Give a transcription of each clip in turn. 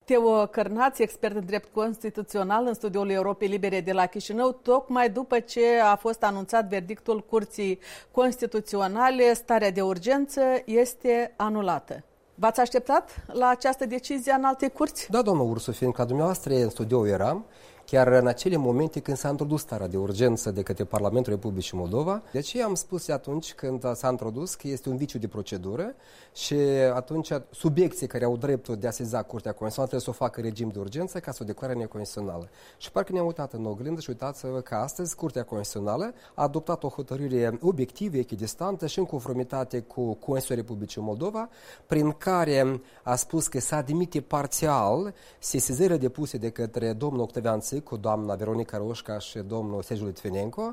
Teo Cărnaț, expert în drept constituțional în Studioul Europei Libere de la Chișinău, tocmai după ce a fost anunțat verdictul Curții Constituționale, starea de urgență este anulată. V-ați așteptat la această decizie în alte curți? Da, doamnă Ursu, fiindcă dumneavoastră în studio eram, chiar în acele momente când s-a introdus starea de urgență de către Parlamentul Republicii Moldova. De aceea am spus atunci când s-a introdus că este un viciu de procedură și atunci subiecții care au dreptul de a seza Curtea Constituțională trebuie să o facă regim de urgență ca să o declare neconstituțională. Și parcă ne-am uitat în oglindă și uitați-vă că astăzi Curtea Constituțională a adoptat o hotărâre obiectivă, echidistantă și în conformitate cu Constituția Republicii Moldova, prin care a spus că se admite parțial sesizările depuse de către domnul Octavian cu doamna Veronica Roșca și domnul Sergiu Litvinenko.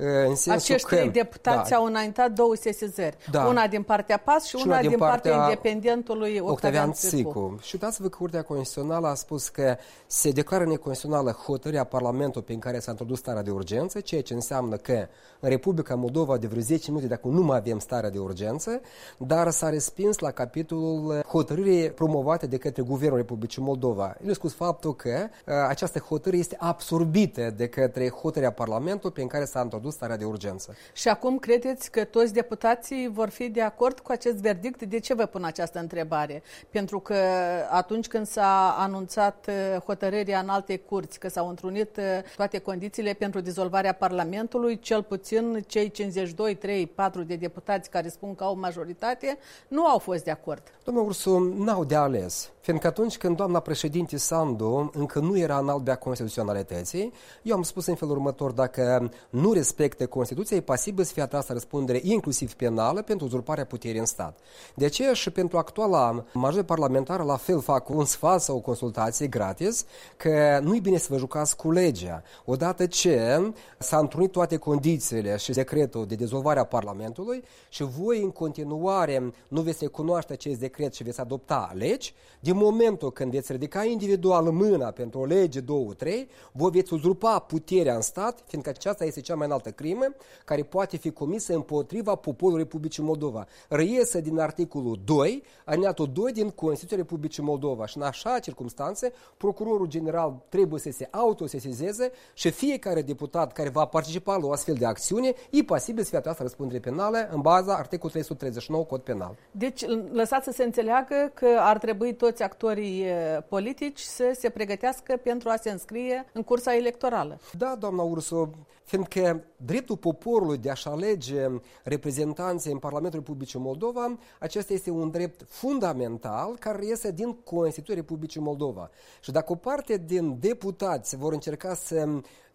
Acești trei deputați au înaintat două sesizări. Da. Una din partea PAS și una din partea independentului Octavian Țicu. Și uitați-vă că Curtea Constituțională a spus că se declară neconstituțională hotărârea Parlamentului prin care s-a introdus starea de urgență, ceea ce înseamnă că în Republica Moldova de vreo 10 minute de acum nu mai avem starea de urgență, dar s-a respins la capitolul hotărâre promovate de către Guvernul Republicii Moldova. El a spus faptul că această hotărâre este absorbită de către hotărârea Parlamentului prin care s-a introdus starea de urgență. Și acum credeți că toți deputații vor fi de acord cu acest verdict? De ce vă pun această întrebare? Pentru că atunci când s-a anunțat hotărârea în alte curți, că s-au întrunit toate condițiile pentru dizolvarea Parlamentului, cel puțin cei 52, 3, 4 de deputați care spun că au majoritate, nu au fost de acord. Domnul Ursu, n-au de ales. Fiindcă atunci când doamna președinte Sandu încă nu era în albea constituționalității, eu am spus în felul următor, dacă nu respecte Constituția, e pasibil să fie atrasă răspundere inclusiv penală pentru uzurparea puterii în stat. De aceea și pentru actuala majoritate parlamentară la fel fac un sfat sau o consultație gratis că nu-i bine să vă jucați cu legea. Odată ce s-a întrunit toate condițiile și decretul de dizolvare a Parlamentului și voi în continuare nu veți recunoaște acest decret și veți adopta legi, din momentul când veți ridica individual mâna pentru o lege, 2, 3, voi veți uzurpa puterea în stat, fiindcă aceasta este cea mai înaltă crimă care poate fi comisă împotriva poporului Republicii Moldova. Reiese din articolul 2, alineatul 2 din Constituția Republicii Moldova și în așa circunstanțe, procurorul general trebuie să se autosesizeze și fiecare deputat care va participa la o astfel de acțiune e pasibil să fie atras răspundere penală în baza articolului 339 Cod Penal. Deci lăsați să se înțeleagă că ar trebui toți actorii politici să se pregătească pentru a se înscrie în cursa electorală. Da, doamna Ursu, fiindcă dreptul poporului de a-și alege reprezentanții în Parlamentul Republicii Moldova, acesta este un drept fundamental care iese din Constituția Republicii Moldova. Și dacă o parte din deputați vor încerca să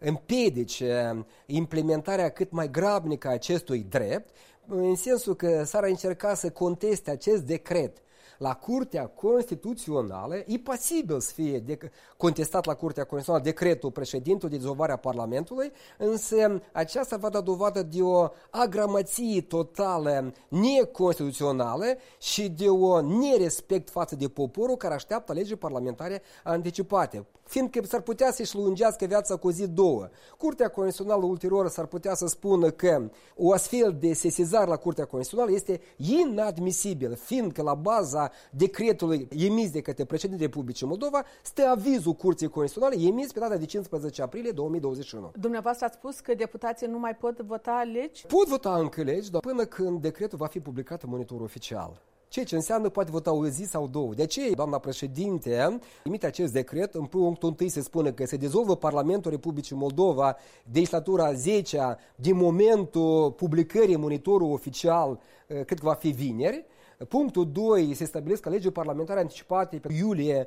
împiedice implementarea cât mai grabnică a acestui drept, în sensul că s-ar încerca să conteste acest decret la Curtea Constituțională, e pasibil să fie contestat la Curtea Constituțională decretul președintelui de dizolvare a Parlamentului, însă aceasta va da dovadă de o agramație totală neconstituțională și de o nerespect față de poporul care așteaptă legi parlamentare anticipate. Fiindcă s-ar putea să-și lungească viața cu zi, două. Curtea Constituțională ulterior s-ar putea să spună că o astfel de sesizare la Curtea Constituțională este inadmisibil, fiindcă la baza decretului emis de către președintele Republicii Moldova stă avizul Curții Constituționale emis pe data de 15 aprilie 2021. Dumneavoastră ați spus că deputații nu mai pot vota legi? Pot vota încă legi, dar până când decretul va fi publicat în monitorul oficial. Ceea ce înseamnă poate vota o zi sau două. De aceea, doamna președinte emite acest decret. În punctul 1 se spune că se dizolvă Parlamentul Republicii Moldova de legislatura 10-a din momentul publicării în monitorul oficial, cred că va fi vineri. Punctul 2 se stabilesc legile parlamentare anticipate pe iulie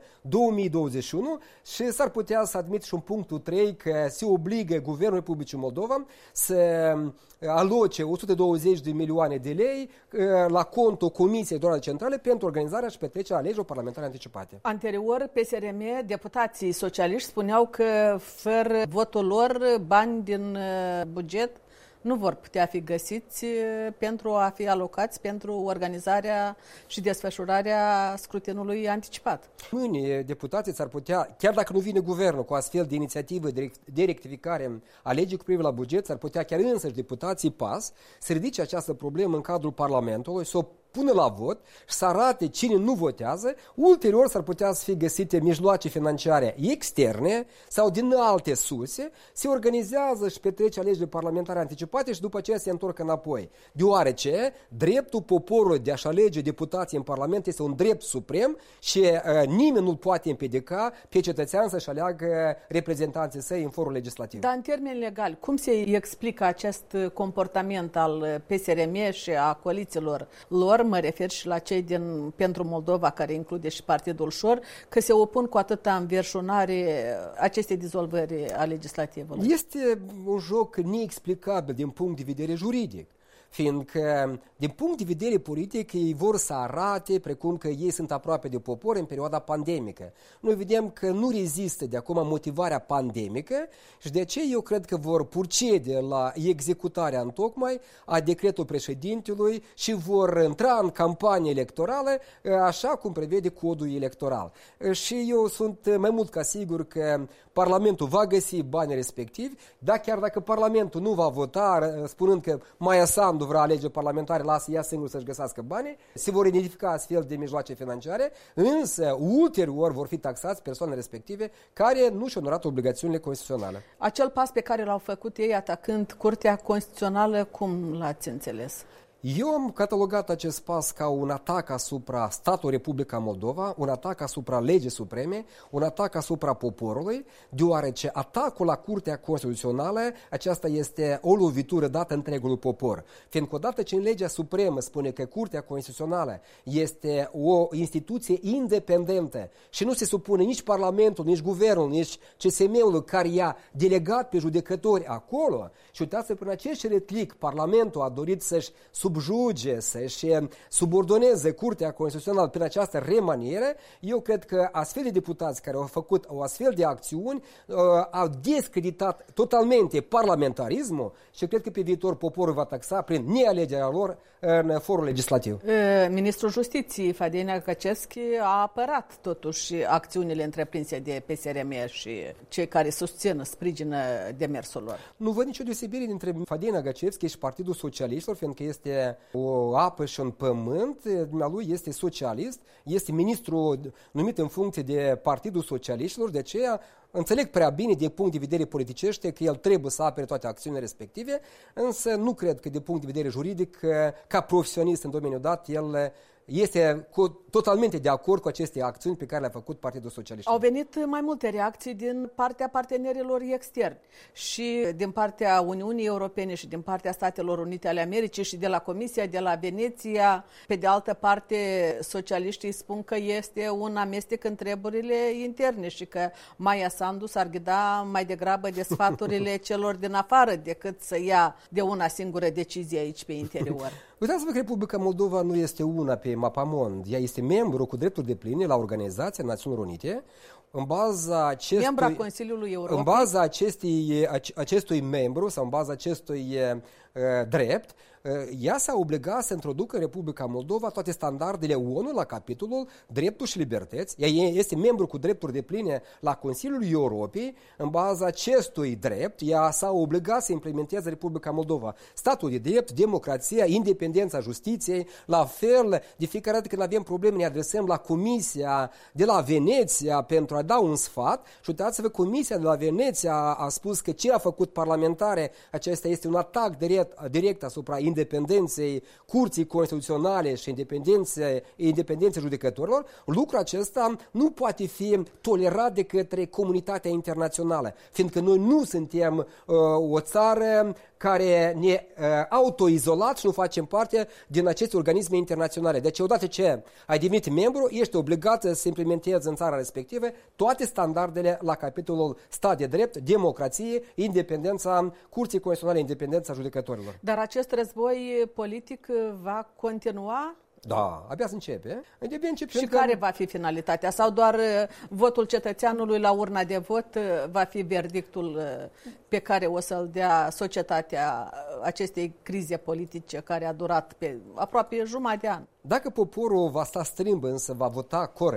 2021 și s-ar putea să admit și un punctul 3 că se obligă Guvernul Republicii Moldova să aloce 120 de milioane de lei la contul Comisiei Electorale Centrale pentru organizarea și petrecerea alegerilor parlamentare anticipate. Anterior, PSRM, deputații socialiști spuneau că fără votul lor, bani din buget nu vor putea fi găsiți pentru a fi alocați pentru organizarea și desfășurarea scrutinului anticipat. Mâine deputații s-ar putea, chiar dacă nu vine guvernul cu astfel de inițiativă de rectificare a legii cu privire la buget, s-ar putea chiar însăși deputații PAS să ridice această problemă în cadrul Parlamentului, să o pună la vot și să arate cine nu votează, ulterior s-ar putea să fie găsite mijloace financiare externe sau din alte surse, se organizează și petrece alegeri parlamentare anticipate și după aceea se întorc înapoi. Deoarece dreptul poporului de a-și alege deputații în Parlament este un drept suprem și nimeni nu poate împiedica pe cetățean să-și aleagă reprezentanții săi în forul legislativ. Dar în termeni legali, cum se explică acest comportament al PSRM și a coalițiilor lor, mă refer și la cei din Pentru Moldova, care include și Partidul Șor, că se opun cu atâta înverșunare acestei dizolvări a legislativului? Este un joc neexplicabil din punct de vedere juridic, fiindcă, din punct de vedere politic, ei vor să arate precum că ei sunt aproape de popor în perioada pandemică. Noi vedem că nu rezistă de acum motivarea pandemică și de aceea eu cred că vor procede la executarea întocmai a decretului președintelui și vor intra în campanie electorală așa cum prevede codul electoral. Și eu sunt mai mult ca sigur că Parlamentul va găsi banii respectivi, dar chiar dacă Parlamentul nu va vota spunând că Maia Sandu vrea alegeri parlamentare, lasă ea singur să-și găsească banii, se vor identifica astfel de mijloace financiare, însă ulterior vor fi taxați persoanele respective care nu și-au onorat obligațiunile constituționale. Acel pas pe care l-au făcut ei atacând Curtea Constituțională, cum l-ați înțeles? Eu am catalogat acest pas ca un atac asupra statului Republica Moldova, un atac asupra legii supreme, un atac asupra poporului, deoarece atacul la Curtea Constituțională, aceasta este o lovitură dată întregului popor. Fiindcă odată ce în legea supremă spune că Curtea Constituțională este o instituție independentă și nu se supune nici Parlamentul, nici Guvernul, nici CSM-ul care i-a delegat pe judecători acolo, și uitați-vă, prin acest retlic, Parlamentul a dorit să-și subjuge, să-și subordoneze Curtea Constituțională prin această remaniere. Eu cred că astfel de deputați care au făcut o astfel de acțiuni au descreditat totalmente parlamentarismul și cred că pe viitor poporul va taxa prin nealegerea lor în forul legislativ. Ministrul Justiției, Fadenia Gacevski, a apărat totuși acțiunile întreprinse de PSRM și cei care susțin, sprijină demersul lor. Nu văd nicio deosebire dintre Fadenia Gacevski și Partidul Socialiștilor, fiindcă este o apă și un pământ. Dumnealui este socialist, este ministru numit în funcție de Partidul Socialiștilor, de aceea înțeleg prea bine din punct de vedere politicește că el trebuie să apere toate acțiunile respective, însă nu cred că din punct de vedere juridic, ca profesionist în domeniul dat, el este totalmente de acord cu aceste acțiuni pe care le-a făcut Partidul Socialist. Au venit mai multe reacții din partea partenerilor externi și din partea Uniunii Europene și din partea Statelor Unite ale Americii și de la Comisia de la Veneția. Pe de altă parte, socialiștii spun că este un amestec în treburile interne și că Maia Sandu s-ar ghida mai degrabă de sfaturile celor din afară decât să ia de una singură decizie aici pe interior. Uitați-vă că Republica Moldova nu este una pe mapamond. Ea este membru cu drepturi depline la Organizația Națiunilor Unite. În baza acestui, membra Consiliului Europei. În baza acestui membru sau în baza acestui drept, ea s-a obligat să introducă în Republica Moldova toate standardele ONU la capitolul drepturi și libertăți. Ea este membru cu drepturi depline la Consiliul Europei. În baza acestui drept, ea s-a obligat să implementeze Republica Moldova statul de drept, democrația, independența justiției. La fel, de fiecare dată când avem probleme, ne adresăm la Comisia de la Veneția pentru a da un sfat. Și uitați-vă, Comisia de la Veneția a spus că ce a făcut parlamentare, acesta este un atac direct asupra independenței Curții Constituționale și independenței judecătorilor. Lucrul acesta nu poate fi tolerat de către comunitatea internațională, fiindcă noi nu suntem o țară care ne autoizolat și nu facem parte din aceste organisme internaționale. Deci, odată ce ai devenit membru, ești obligat să implementezi în țara respectivă toate standardele la capitolul stat de drept, democrație, independența Curții Constituționale, independența judecătorilor. Dar acest război politic va continua? Da, abia să începe. Și care va fi finalitatea? Sau doar votul cetățeanului la urna de vot va fi verdictul pe care o să-l dea societatea acestei crize politice care a durat pe aproape jumătate de an? Dacă poporul va sta strâmb, însă va vota corect,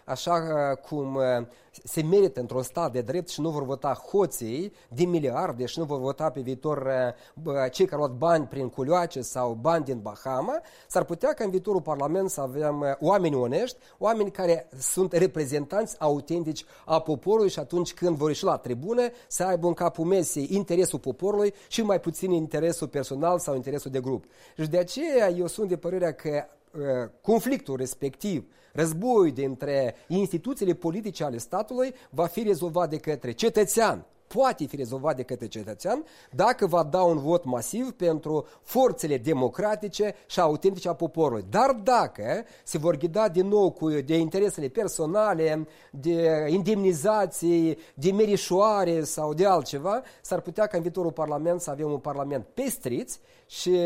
așa cum se merită într-un stat de drept și nu vor vota hoții de miliarde și nu vor vota pe viitor cei care au luat bani prin culioace sau bani din Bahama, s-ar putea ca în viitorul Parlament să avem oameni onești, oameni care sunt reprezentanți autentici a poporului și atunci când vor ieși la tribune să aibă în capul mesei interesul poporului și mai puțin interesul personal sau interesul de grup. Și de aceea eu sunt de părerea că conflictul respectiv, războiul dintre instituțiile politice ale statului va fi rezolvat de către cetățean. Poate fi rezolvat de către cetățean dacă va da un vot masiv pentru forțele democratice și autentice a poporului. Dar dacă se vor ghida din nou de interesele personale, de indemnizații, de merișoare sau de altceva, s-ar putea ca în viitorul Parlament să avem un Parlament pestriț și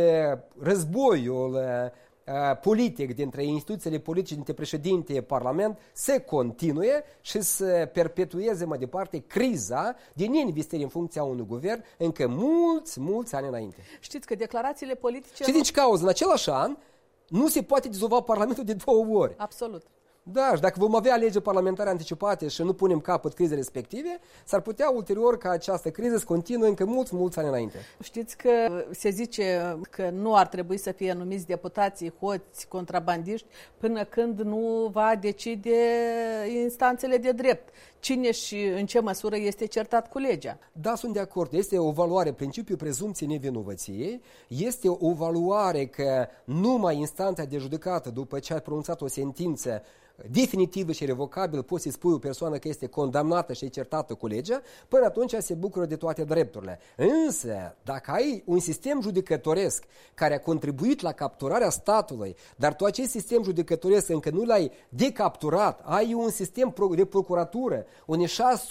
războiul politic dintre instituțiile politice, dintre președinte, Parlament, se continue și să perpetueze mai departe criza de neinvestire în funcția unui guvern încă mulți ani înainte. Știți că declarațiile politice... Și din ce cauză? În același an nu se poate dizolva Parlamentul de 2 ori. Absolut. Da, și dacă vom avea alegeri parlamentare anticipate și nu punem capăt crizei respective, s-ar putea ulterior ca această criză să continue încă mulți ani înainte. Știți că se zice că nu ar trebui să fie numiți deputații hoți, contrabandiști, până când nu va decide instanțele de drept. Cine și în ce măsură este certat cu legea? Da, sunt de acord. Este o valoare, principiul prezumției nevinovăției, este o valoare că numai instanța de judecată, după ce a pronunțat o sentință definitivă și revocabil, poți să-i spui o persoană că este condamnată și e certată cu legea, până atunci se bucură de toate drepturile. Însă, dacă ai un sistem judecătoresc care a contribuit la capturarea statului, dar tu acest sistem judecătoresc încă nu l-ai decapturat, ai un sistem de procuratură, unde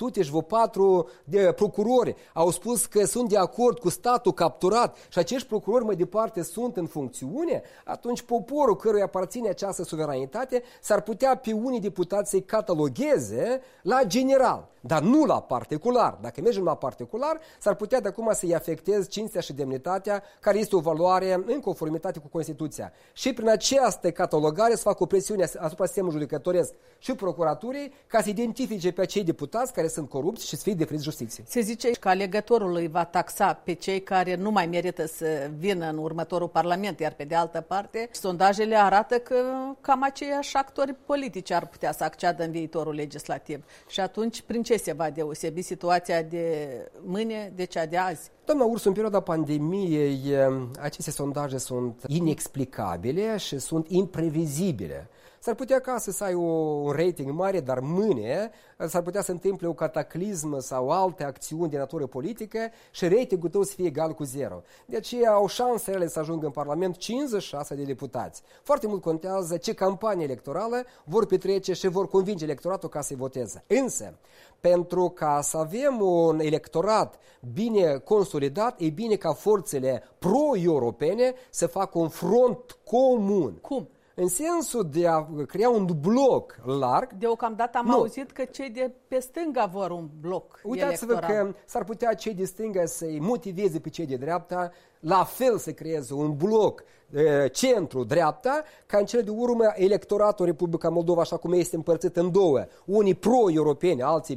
604 de procurori au spus că sunt de acord cu statul capturat și acești procurori mai departe sunt în funcțiune, atunci poporul căruia aparține această suveranitate s-ar putea pe unii deputați să-i catalogheze la general, dar nu la particular. Dacă mergem la particular, s-ar putea de acum să-i afecteze cinstea și demnitatea, care este o valoare în conformitate cu Constituția. Și prin această catalogare să facă o presiune asupra sistemului judecătoresc și procuraturii ca să identifice pe acei deputați care sunt corupți și să fie deferiți justiție. Se zice că alegătorul îi va taxa pe cei care nu mai merită să vină în următorul Parlament, iar pe de altă parte, sondajele arată că cam aceiași actori politici ar putea să acceadă în viitorul legislativ. Și atunci, prin ce se va deosebi situația de mâine de cea de azi? Doamna Ursu, în perioada pandemiei, aceste sondaje sunt inexplicabile și sunt imprevizibile. S-ar putea ca să ai un rating mare, dar mâine s-ar putea să întâmple o cataclism sau alte acțiuni de natură politică și ratingul tău să fie egal cu 0. De aceea au șansele să ajungă în Parlament 56 de deputați. Foarte mult contează ce campanie electorală vor petrece și vor convinge electoratul ca să-i voteze. Însă, pentru ca să avem un electorat bine consolidat, e bine ca forțele pro-europene să facă un front comun. Cum? În sensul de a crea un bloc larg. Deocamdată am auzit că cei de pe stânga vor un bloc Uitați-vă că s-ar putea cei de stânga să-i motiveze pe cei de dreapta, la fel să creeze un bloc centru-dreapta, ca în cele de urmă electoratul Republica Moldova, așa cum este împărțit în două, unii pro-europeni, alții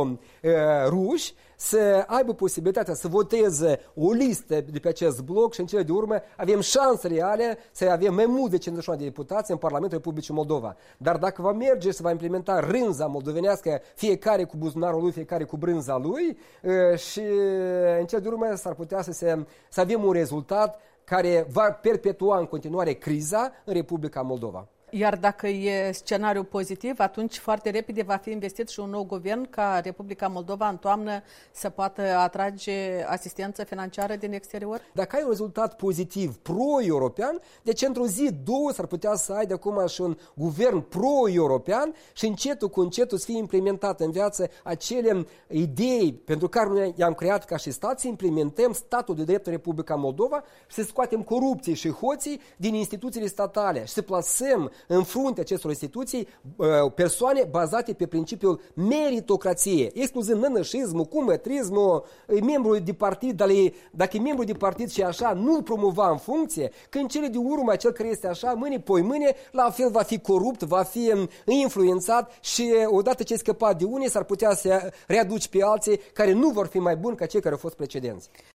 pro-ruși, să aibă posibilitatea să voteze o listă de pe acest bloc și în cele de urmă avem șanse reale să avem mai mult de 51 de deputați în Parlamentul Republicii Moldova. Dar dacă va merge să va implementa rânza moldovenească, fiecare cu buzunarul lui, fiecare cu brânza lui, și în cele de urmă s-ar putea să avem un rezultat care va perpetua în continuare criza în Republica Moldova. Iar dacă e scenariu pozitiv, atunci foarte repede va fi investit și un nou guvern ca Republica Moldova în toamnă să poată atrage asistență financiară din exterior? Dacă ai un rezultat pozitiv pro-european, deci într-o zi, două s-ar putea să ai de acum și un guvern pro-european și încetul cu încetul să fie implementat în viață acele idei pentru care noi i-am creat ca și stat, să implementăm statul de drept în Republica Moldova și să scoatem corupție și hoții din instituțiile statale și să plasăm în fruntea acestor instituții persoane bazate pe principiul meritocrației, excluzând nănășismul, cumetrismul, membru de partid, dacă e membru de partid și așa, nu-l promova în funcție, că în cele de urmă acel care este așa, mâine, poimâine, la fel va fi corupt, va fi influențat și odată ce ai scăpat de unii, s-ar putea să readuci pe alții care nu vor fi mai buni ca cei care au fost precedenți.